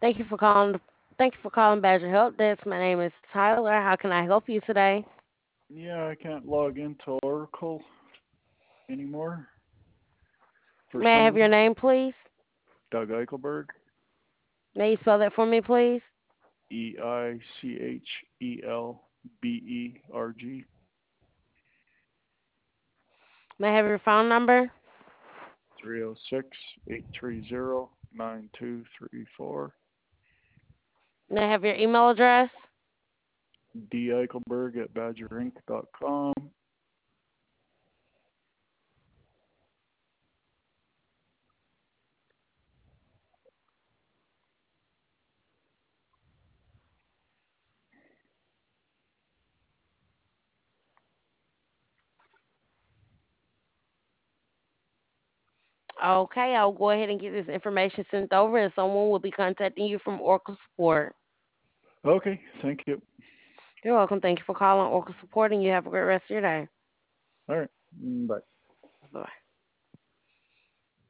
Thank you for calling. Thank you for calling Badger Help Desk. My name is Tyler. How can I help you today? Yeah, I can't log into Oracle anymore for May I some have your reason. name, please? Doug Eichelberg, May you spell that for me, please? Eichelberg. May I have your phone number? 306-830-9234. May I have your email address? D. Eichelberg at badgerinc.com. Okay, I'll go ahead and get this information sent over, and someone will be contacting you from Oracle Support. Okay, thank you. You're welcome. Thank you for calling Oracle Support, and you have a great rest of your day. All right, bye. Bye.